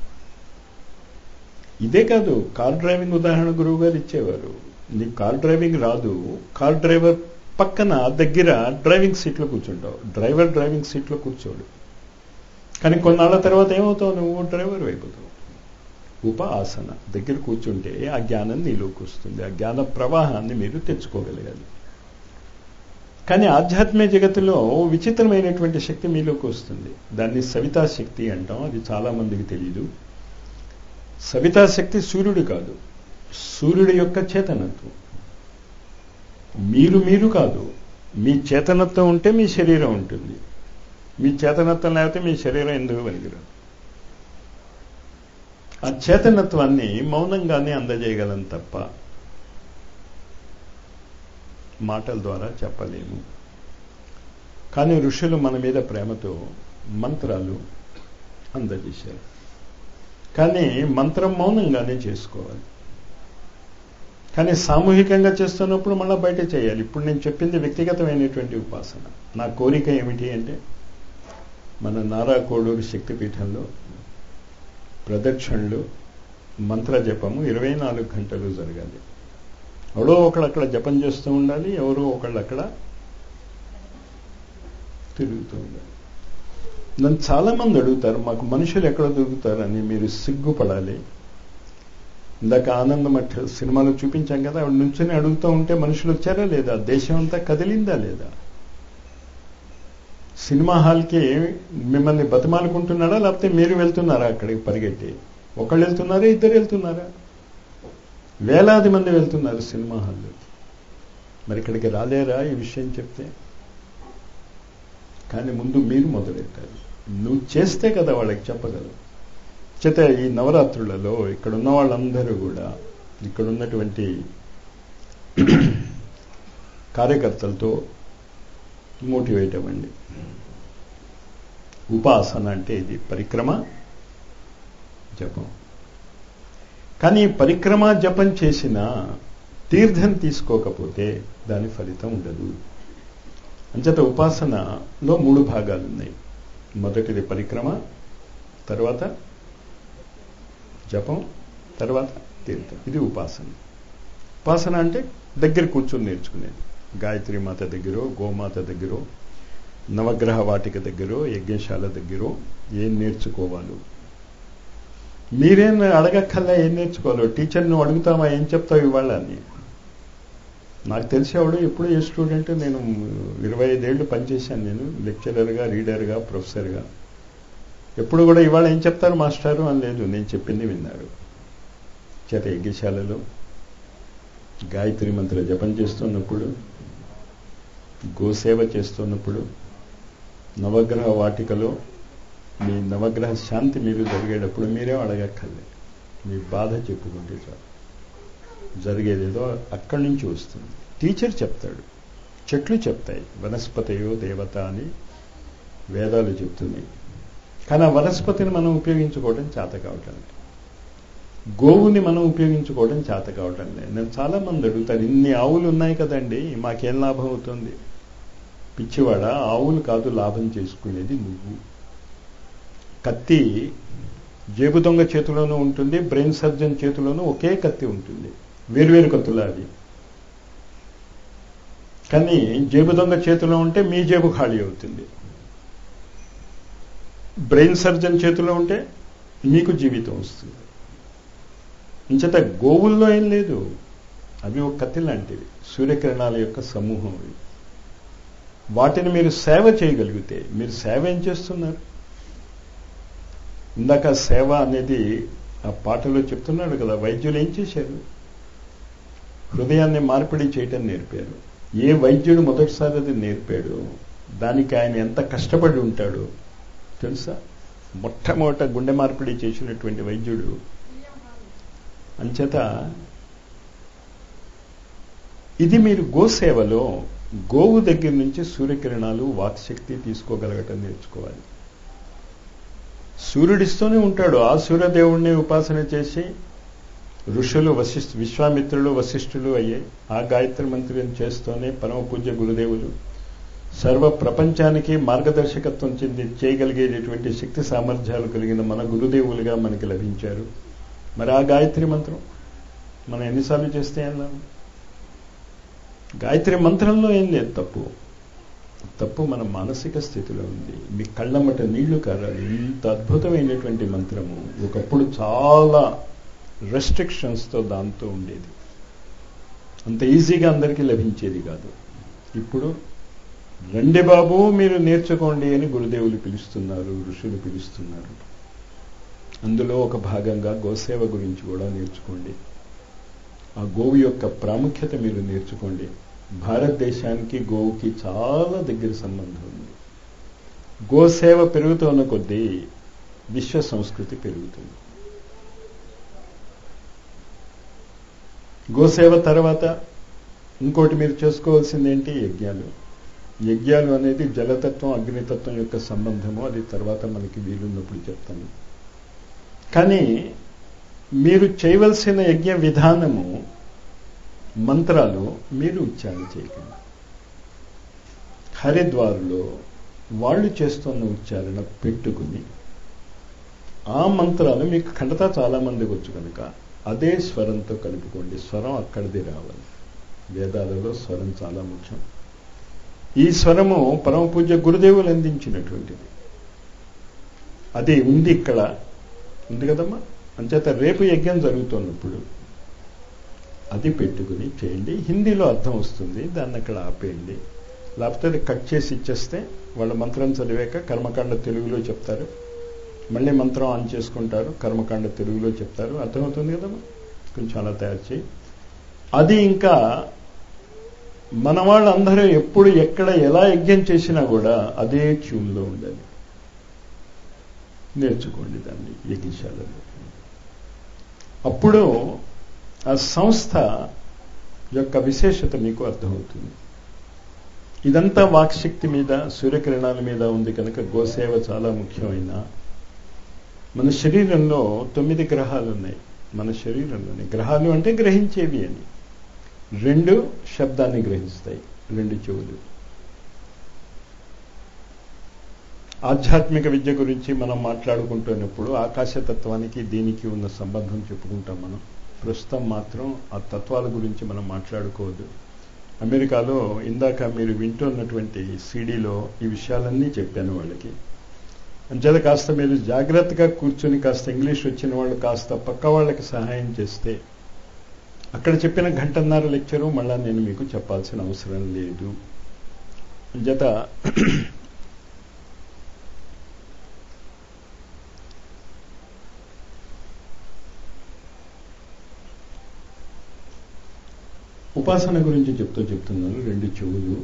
ఇదే కాదు, కార్ డ్రైవింగ్ ఉదాహరణ గురువు గారు ఇచ్చేవారు. నీకు కార్ డ్రైవింగ్ రాదు, కార్ డ్రైవర్ పక్కన దగ్గర డ్రైవింగ్ సీట్లో కూర్చుంటావు. డ్రైవర్ డ్రైవింగ్ సీట్లో కూర్చోడు. కానీ కొన్నాళ్ళ తర్వాత ఏమవుతావు? నువ్వు డ్రైవర్ అయిపోతావు. ఉప ఆసన దగ్గర కూర్చుంటే ఆ జ్ఞానం నీలోకి వస్తుంది. ఆ జ్ఞాన ప్రవాహాన్ని మీరు తెచ్చుకోగలగాలి. కానీ ఆధ్యాత్మిక జగత్తులో విచిత్రమైనటువంటి శక్తి మీలోకి వస్తుంది. దాన్ని సవితా శక్తి అంటాం. అది చాలా మందికి తెలీదు. సవితా శక్తి సూర్యుడు కాదు, సూర్యుడి యొక్క చేతనత్వం. మీరు మీరు కాదు. మీ చేతనత్వం ఉంటే మీ శరీరం ఉంటుంది. మీ చేతనత్వం లేకపోతే మీ శరీరం ఎందుకు పనికిరాదు. ఆ చేతనత్వాన్ని మౌనంగానే అందజేయగలం తప్ప మాటల ద్వారా చెప్పలేము. కానీ ఋషులు మన మీద ప్రేమతో మంత్రాలు అందజేశారు. కానీ మంత్రం మౌనంగానే చేసుకోవాలి. కానీ సామూహికంగా చేస్తున్నప్పుడు మళ్ళీ బయట చేయాలి. ఇప్పుడు నేను చెప్పింది వ్యక్తిగతమైనటువంటి ఉపాసన. నా కోరిక ఏమిటి అంటే మన నారా కోడూరు శక్తిపీఠంలో ప్రదక్షిణలు మంత్ర జపము ఇరవై నాలుగు గంటలు జరగాలి. ఎవడో ఒకళ్ళు అక్కడ జపం చేస్తూ ఉండాలి, ఎవరో ఒకళ్ళు అక్కడ తిరుగుతూ ఉండాలి. నన్ను చాలామంది అడుగుతారు, మాకు మనుషులు ఎక్కడ దొరుకుతారని. మీరు సిగ్గుపడాలి. ఇందాక ఆనందమఠ సినిమాలో చూపించాం కదా, ఆవిడ నుంచొని అడుగుతూ ఉంటే మనుషులు వచ్చారా లేదా, దేశం అంతా కదిలిందా లేదా, సినిమా హాల్కి మిమ్మల్ని బతిమాలుకుంటున్నారా లేకపోతే మీరు వెళ్తున్నారా అక్కడికి పరిగెట్టి? ఒకళ్ళు వెళ్తున్నారా, ఇద్దరు వెళ్తున్నారా? వేలాది మంది వెళ్తున్నారు సినిమా హాల్లో. మరి ఇక్కడికి రాలేరా ఈ విషయం చెప్తే? కానీ ముందు మీరు మొదలెట్టాలి. నువ్వు చేస్తే కదా వాళ్ళకి చెప్పగలవు. చేత ఈ నవరాత్రులలో ఇక్కడ ఉన్న వాళ్ళందరూ కూడా ఇక్కడ ఉన్నటువంటి కార్యకర్తలతో మోటివేట్ అవ్వండి. ఉపాసన అంటే ఇది పరిక్రమ జపం. కానీ పరిక్రమ జపం చేసిన తీర్థం తీసుకోకపోతే దాని ఫలితం ఉండదు. అంచేత ఉపాసనలో మూడు భాగాలు ఉన్నాయి. మొదటిది పరిక్రమ, తర్వాత జపం, తర్వాత తీర్థం. ఇది ఉపాసన. ఉపాసన అంటే దగ్గర కూర్చొని నేర్చుకునేది. గాయత్రి మాత దగ్గర, గోమాత దగ్గర, నవగ్రహ వాటిక దగ్గర, యజ్ఞశాల దగ్గర ఏం నేర్చుకోవాలో మీరేం అడగక్కల్లా. ఏం నేర్చుకోవాలో టీచర్ను అడుగుతామా, ఏం చెప్తావు ఇవాళ అని. నాకు తెలిసేవాడు ఎప్పుడు ఏ స్టూడెంట్, నేను ఇరవై ఐదేళ్లు పనిచేశాను. నేను లెక్చరర్గా, రీడర్గా, ప్రొఫెసర్గా. ఎప్పుడు కూడా ఇవాళ ఏం చెప్తారు మాస్టారు అని లేదు, నేను చెప్పింది విన్నారు. చేత యజ్ఞశాలలో గాయత్రి మంత్ర జపం చేస్తున్నప్పుడు, గోసేవ చేస్తున్నప్పుడు, నవగ్రహ వాటికలో మీ నవగ్రహ శాంతి మీరు జరిగేటప్పుడు మీరే అడగక్కర్లే. మీ బాధ చెప్పుకుంటే చాలు, జరిగేదేదో అక్కడి నుంచి వస్తుంది. టీచర్ చెప్తాడు, చెట్లు చెప్తాయి, వనస్పతయో దేవత అని వేదాలు చెప్తున్నాయి. కానీ ఆ వనస్పతిని మనం ఉపయోగించుకోవడం చేత కావటం లేదు. గోవుని మనం ఉపయోగించుకోవడం చేత కావటం లేదు. నేను చాలా మంది అడుగుతారు, ఇన్ని ఆవులు ఉన్నాయి కదండి, మాకేం లాభం అవుతుంది? పిచ్చివాడ, ఆవులు కాదు లాభం చేసుకునేది నువ్వు. కత్తి జేబు దొంగ చేతిలోనూ ఉంటుంది, బ్రెయిన్ సర్జన్ చేతిలోనూ ఒకే కత్తి ఉంటుంది. వేరువేరు కత్తులు అవి. కానీ జేబు దొంగ చేతిలో ఉంటే మీ జేబు ఖాళీ అవుతుంది, బ్రెయిన్ సర్జన్ చేతిలో ఉంటే మీకు జీవితం వస్తుంది. ఇంచేత గోవుల్లో ఏం లేదు, అవి ఒక కత్తి లాంటివి, సూర్యకిరణాల యొక్క సమూహం. అవి వాటిని మీరు సేవ చేయగలిగితే, మీరు సేవ ఏం చేస్తున్నారు? ఇందాక సేవ అనేది ఆ పాటలో చెప్తున్నాడు కదా, వైద్యులు ఏం చేశారు? హృదయాన్ని మార్పిడి చేయటం నేర్పారు. ఏ వైద్యుడు మొదటిసారి అది నేర్పాడు, దానికి ఆయన ఎంత కష్టపడి ఉంటాడో తెలుసా? మొట్టమొదట గుండె మార్పిడి చేసినటువంటి వైద్యుడు. అంచేత ఇది మీరు గోసేవలో గోవు దగ్గర నుంచి సూర్యకిరణాలు, వాక్శక్తి తీసుకోగలగటం నేర్చుకోవాలి. సూర్యుడిస్తూనే ఉంటాడు. ఆ సూర్యదేవుడిని ఉపాసన చేసి ఋషులు వశిష్ఠ విశ్వామిత్రులు వశిష్ఠులు అయ్యాయి. ఆ గాయత్రి మంత్రం చేస్తూనే పరమ పూజ్య గురుదేవులు సర్వ ప్రపంచానికి మార్గదర్శకత్వం చెంది చేయగలిగేటటువంటి శక్తి సామర్థ్యాలు కలిగిన మన గురుదేవులుగా మనకి లభించారు. మరి ఆ గాయత్రి మంత్రం మనం ఎన్నిసార్లు చేస్తే అన్నాము? గాయత్రి మంత్రంలో ఏం లేదు తప్పు. తప్పు మన మానసిక స్థితిలో ఉంది. మీ కళ్ళమ్మట నీళ్లు కారాలి. ఇంత అద్భుతమైనటువంటి మంత్రము ఒకప్పుడు చాలా రెస్ట్రిక్షన్స్తో దాంతో ఉండేది, అంత ఈజీగా అందరికీ లభించేది కాదు. ఇప్పుడు రండి బాబు మీరు నేర్చుకోండి అని గురుదేవులు పిలుస్తున్నారు, ఋషులు పిలుస్తున్నారు. అందులో ఒక భాగంగా గోసేవ గురించి కూడా నేర్చుకోండి. ఆ గోవు యొక్క ప్రాముఖ్యత మీరు నేర్చుకోండి. భారతదేశానికి గోవుకి చాలా దగ్గర సంబంధం ఉంది. గోసేవ పెరుగుతున్న కొద్దీ విశ్వ సంస్కృతి పెరుగుతుంది. గోసేవ తర్వాత ఇంకోటి మీరు చేసుకోవాల్సింది ఏంటి? యజ్ఞాలు. యజ్ఞాలు అనేది జలతత్వం అగ్నితత్వం యొక్క సంబంధము. అది తర్వాత మనకి వీలున్నప్పుడు చెప్తాను. కానీ మీరు చేయవలసిన యజ్ఞ విధానము, మంత్రాలు మీరు ఉచ్చారణ చేయకండి. హరిద్వారులో వాళ్ళు చేస్తున్న ఉచ్చారణ పెట్టుకుని ఆ మంత్రాలు మీకు ఖండతా చాలా మందికి వచ్చు కనుక అదే స్వరంతో కలుపుకోండి. స్వరం అక్కడిది రావాలి. వేదాలలో స్వరం చాలా ముఖ్యం. ఈ స్వరము పరమ పూజ్య గురుదేవులు అందించినటువంటిది. అది ఉంది, ఇక్కడ ఉంది కదమ్మా. అంచేత రేపు యజ్ఞం జరుగుతున్నప్పుడు అది పెట్టుకుని చేయండి. హిందీలో అర్థం వస్తుంది, దాన్ని అక్కడ ఆపేయండి. లేకపోతే అది కట్ చేసి ఇచ్చేస్తే వాళ్ళ మంత్రం చదివాక కర్మకాండ తెలుగులో చెప్తారు, మళ్ళీ మంత్రం ఆన్ చేసుకుంటారు, కర్మకాండ తెలుగులో చెప్తారు. అర్థమవుతుంది కదమ్మా. కొంచెం అలా తయారు చేయి. అది ఇంకా మన వాళ్ళందరూ ఎప్పుడు ఎక్కడ ఎలా యజ్ఞం చేసినా కూడా అదే ట్యూన్లో ఉండాలి. నేర్చుకోండి దాన్ని యజ్ఞశాలలో. అప్పుడు ఆ సంస్థ యొక్క విశేషత మీకు అర్థమవుతుంది. ఇదంతా వాక్శక్తి మీద, సూర్యకిరణాల మీద ఉంది కనుక గోసేవ చాలా ముఖ్యమైన. మన శరీరంలో తొమ్మిది గ్రహాలు ఉన్నాయి. మన శరీరంలోనే గ్రహాలు అంటే గ్రహించేవి అని. రెండు శబ్దాన్ని గ్రహిస్తాయి, రెండు చెవులు. ఆధ్యాత్మిక విద్య గురించి మనం మాట్లాడుకుంటున్నప్పుడు ఆకాశతత్వానికి దీనికి ఉన్న సంబంధం చెప్పుకుంటాం మనం. ప్రస్తుతం మాత్రం ఆ తత్వాల గురించి మనం మాట్లాడుకోవద్దు. అమెరికాలో ఇందాక మీరు వింటున్నటువంటి సీడీలో ఈ విషయాలన్నీ చెప్పాను వాళ్ళకి. అంచేత కాస్త మీరు జాగ్రత్తగా కూర్చొని కాస్త ఇంగ్లీష్ వచ్చిన వాళ్ళు కాస్త పక్క వాళ్ళకి సహాయం చేస్తే అక్కడ చెప్పిన గంటన్నర లెక్చరు మళ్ళా నేను మీకు చెప్పాల్సిన అవసరం లేదు. అంచేత ఉపాసన గురించి చెప్తూ చెప్తున్నాను. రెండు చెవులు,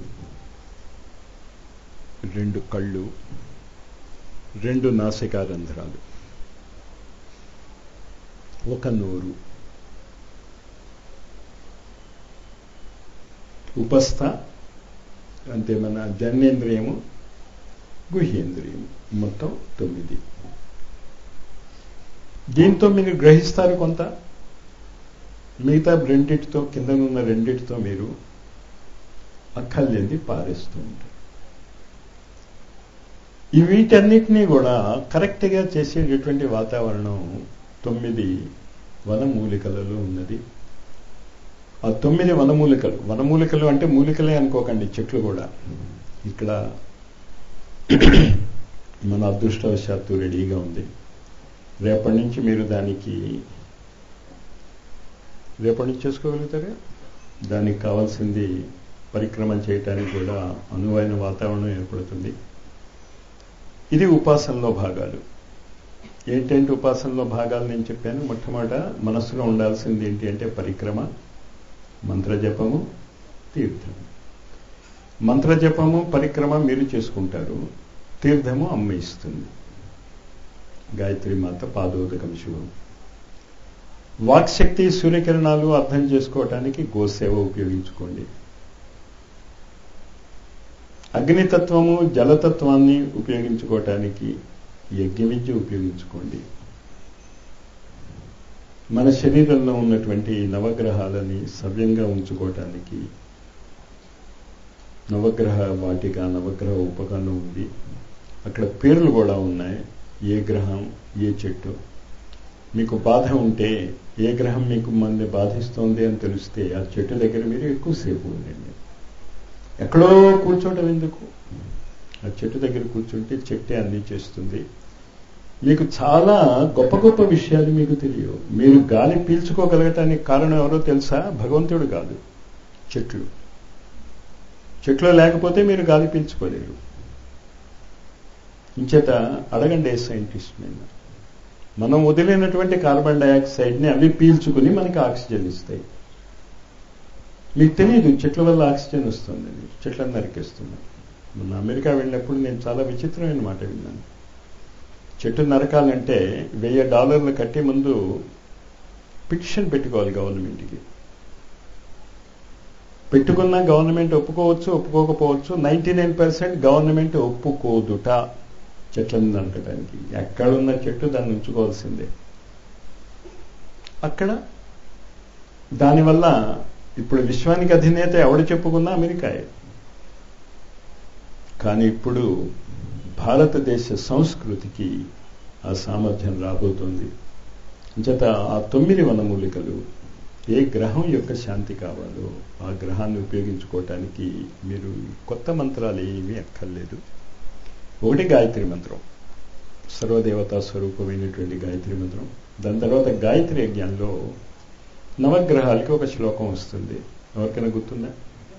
రెండు కళ్ళు, రెండు నాసికారంధ్రాలు, ఒక నోరు, ఉపస్థ అంటే మన జన్నేంద్రియము, గుహ్యేంద్రియము, మొత్తం తొమ్మిది. దీంతో మీరు గ్రహిస్తారు కొంత. మిగతా రెండిటితో, కిందనున్న రెండిటితో మీరు అక్కర్లేంది పారేస్తూ ఉంటారు. ఈ వీటన్నిటినీ కూడా కరెక్ట్గా చేసేటటువంటి వాతావరణం తొమ్మిది వనమూలికలలో ఉన్నది. ఆ తొమ్మిది వనమూలికలు, వనమూలికలు అంటే మూలికలే అనుకోకండి, చెట్లు కూడా. ఇక్కడ మన అదృష్టవశాత్తు రెడీగా ఉంది. రేపటి నుంచి మీరు దానికి రేపటి నుంచి చేసుకోగలుగుతారా? దానికి కావాల్సింది పరిక్రమణ చేయటానికి కూడా అనువైన వాతావరణం ఏర్పడుతుంది. ఇది ఉపాసనలో భాగాలు. ఏంటంటే ఉపాసనలో భాగాలు నేను చెప్పాను. మొట్టమొదట మనస్సులో ఉండాల్సింది ఏంటి అంటే పరిక్రమ, మంత్రజపము, తీర్థము. మంత్రజపము, పరిక్రమ మీరు చేసుకుంటారు. తీర్థము అమ్మ ఇస్తుంది, గాయత్రి మాత పాదోదకం శివం. వాక్శక్తి, సూర్యకిరణాలు అర్థం చేసుకోవటానికి గోసేవ ఉపయోగించుకోండి. అగ్నితత్వము, జలతత్వాన్ని ఉపయోగించుకోవటానికి యజ్ఞ విద్య ఉపయోగించుకోండి. మన శరీరంలో ఉన్నటువంటి నవగ్రహాలని సవ్యంగా ఉంచుకోవటానికి నవగ్రహ వాటిక, నవగ్రహ ఉపకరణం ఉంది. అక్కడ పేర్లు కూడా ఉన్నాయి. ఏ గ్రహం, ఏ చెట్టు. మీకు బాధ ఉంటే ఏ గ్రహం మీకు మంది బాధిస్తోంది అని తెలిస్తే ఆ చెట్టు దగ్గర మీరు ఎక్కువసేపు ఉండండి. ఎక్కడో కూర్చోవడం ఎందుకు? ఆ చెట్టు దగ్గర కూర్చుంటే చెట్టే అన్నీ చేస్తుంది. మీకు చాలా గొప్ప గొప్ప విషయాలు మీకు తెలియవు. మీరు గాలి పీల్చుకోగలగటానికి కారణం ఎవరో తెలుసా? భగవంతుడు కాదు, చెట్లు. చెట్లు లేకపోతే మీరు గాలి పీల్చుకోలేరు. ఇంచేత అడగండి సైంటిస్ట్ మీద. మనం వదిలినటువంటి కార్బన్ డైఆక్సైడ్ని అవి పీల్చుకుని మనకి ఆక్సిజన్ ఇస్తాయి. మీకు తెలియదు చెట్ల వల్ల ఆక్సిజన్ వస్తుంది. చెట్లను నరికేస్తున్నాం. మొన్న అమెరికా వెళ్ళినప్పుడు నేను చాలా విచిత్రమైన మాట విన్నాను. చెట్టు నరకాలంటే వెయ్యి డాలర్లు కట్టి ముందు పిటిషన్ పెట్టుకోవాలి గవర్నమెంట్కి. పెట్టుకున్న గవర్నమెంట్ ఒప్పుకోవచ్చు, ఒప్పుకోకపోవచ్చు. నైంటీ నైన్ పర్సెంట్ గవర్నమెంట్ ఒప్పుకోదుట చెట్లను నరకడానికి. ఎక్కడున్న చెట్టు దాన్ని ఉంచుకోవాల్సిందే. అక్కడ దానివల్ల ఇప్పుడు విశ్వానికి అధినేత ఎవడు చెప్పుకున్నా అమెరికాయే. కానీ ఇప్పుడు భారతదేశ సంస్కృతికి ఆ సామర్థ్యం రాబోతోంది. అంచేత ఆ తొమ్మిది వనమూలికలు ఏ గ్రహం యొక్క శాంతి కావాలో ఆ గ్రహాన్ని ఉపయోగించుకోవటానికి మీరు కొత్త మంత్రాలు ఏమీ అక్కర్లేదు. ఒకటి గాయత్రి మంత్రం, సర్వదేవతా స్వరూపమైనటువంటి గాయత్రి మంత్రం. దాని తర్వాత గాయత్రి యజ్ఞంలో నవగ్రహాలకి ఒక శ్లోకం వస్తుంది. ఎవరికైనా గుర్తుందా?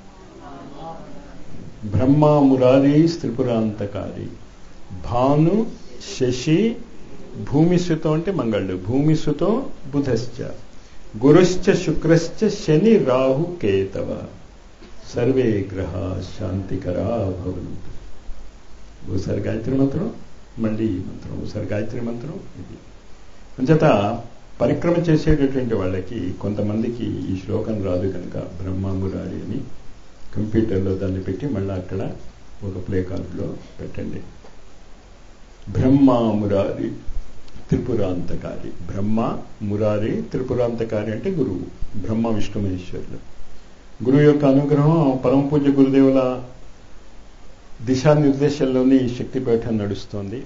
బ్రహ్మ మురారి త్రిపురాంతకారి, భాను శశి, భూమిసుతో అంటే మంగళుడు, భూమిసుతో బుధశ్చ, గురుశ్చ శుక్రశ్చ శని రాహు కేతవ, సర్వే గ్రహ శాంతికరా భవంతు. ఒకసారి గాయత్రి మంత్రం, మళ్ళీ ఈ మంత్రం, ఒకసారి గాయత్రి మంత్రం. ఇది అంచేత పరిక్రమ చేసేటటువంటి వాళ్ళకి కొంతమందికి ఈ శ్లోకం రాదు కనుక బ్రహ్మ మురారి అని కంప్యూటర్లో దాన్ని పెట్టి మళ్ళీ అక్కడ ఒక ప్లే కార్డులో పెట్టండి. బ్రహ్మ మురారి త్రిపురాంతకారి. బ్రహ్మ మురారి త్రిపురాంతకారి అంటే గురువు, బ్రహ్మ విష్ణు మహేశ్వరులు. గురువు యొక్క అనుగ్రహం పరమ పూజ్య గురుదేవుల దిశానిర్దేశంలోని ఈ శక్తిపీఠం నడుస్తోంది.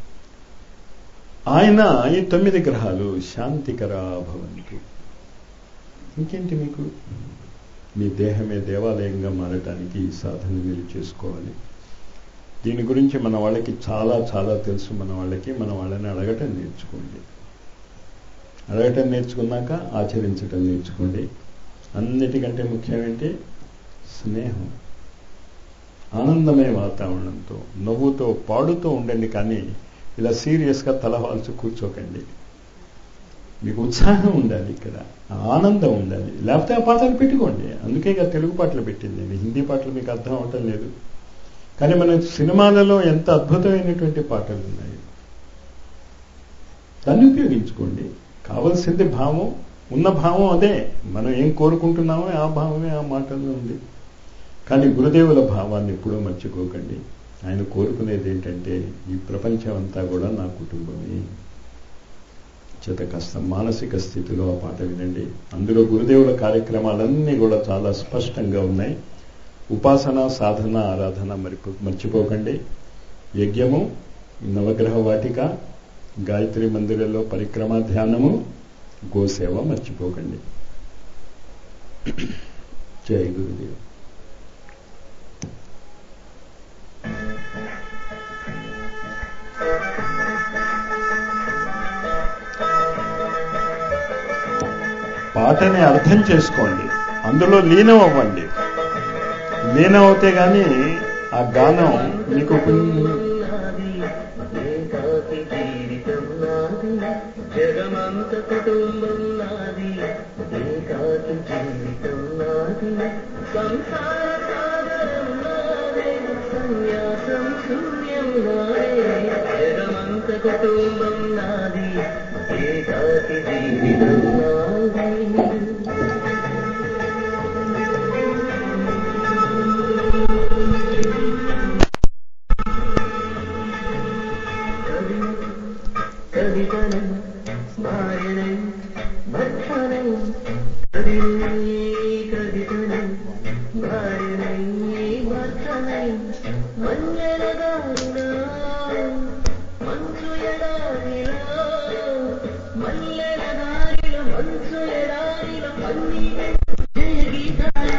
ఆయన ఈ తొమ్మిది గ్రహాలు శాంతికరా భవంతు. ఇంకేంటి మీకు? మీ దేహమే దేవాలయంగా మారటానికి ఈ సాధన మీరు చేసుకోవాలి. దీని గురించి మన వాళ్ళకి చాలా చాలా తెలుసు. మన వాళ్ళకి మన వాళ్ళని అడగటం నేర్చుకోండి. అడగటం నేర్చుకున్నాక ఆచరించటం నేర్చుకోండి. అన్నిటికంటే ముఖ్యమేంటి? స్నేహం, ఆనందమయ వాతావరణంతో నవ్వుతో పాడుతూ ఉండండి. కానీ ఇలా సీరియస్గా తలవాల్సి కూర్చోకండి. మీకు ఉత్సాహం ఉండాలి, ఇక్కడ ఆనందం ఉండాలి. లేకపోతే ఆ పాటలు పెట్టుకోండి. అందుకే ఇక తెలుగు పాటలు పెట్టింది నేను. హిందీ పాటలు మీకు అర్థం అవటం లేదు. కానీ మన సినిమాలలో ఎంత అద్భుతమైనటువంటి పాటలు ఉన్నాయి. దాన్ని ఉపయోగించుకోండి. కావలసింది భావం, ఉన్న భావం అదే. మనం ఏం కోరుకుంటున్నామో ఆ భావమే ఆ మాటల్లో ఉంది. కానీ గురుదేవుల భావాన్ని ఎప్పుడూ మర్చిపోకండి. ఆయన కోరుకునేది ఏంటంటే ఈ ప్రపంచం అంతా కూడా నా కుటుంబమే. చేత కాస్త మానసిక స్థితిలో ఆ పాట వినండి. అందులో గురుదేవుల కార్యక్రమాలన్నీ కూడా చాలా స్పష్టంగా ఉన్నాయి. ఉపాసన, సాధన, ఆరాధన మరి మర్చిపోకండి. యజ్ఞము, నవగ్రహ వాటిక, గాయత్రి మందిరంలో పరిక్రమ, ధ్యానము, గోసేవ మర్చిపోకండి. జై గురుదేవ్. పాటని అర్థం చేసుకోండి, అందులో లీనం అవ్వండి. లీనం అవుతే గాని ఆ గానం మీకు జగమంత కుటుంబం నాది, ఏకాకి జీవితం నాది, సంసార సాగరం నాదే, సన్యాసం శూన్యం నాదే. జగమంత కుటుంబం నాది, ఏకాకి జీవితం నాది. కవితనం స్మారణం భక్తనం కవితనం స్మారణం భక్తనం మల్లెలదారిలో మంచు ఎడారిలో మల్లెలదారిలో మంచు ఎడారిలో అన్ని గీతాల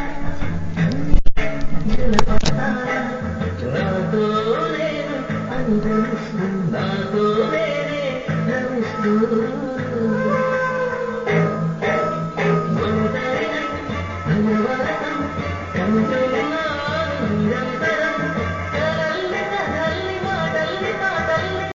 నాతో నేను అనుభవిస్తూ నాతో నేనే నడుస్తూ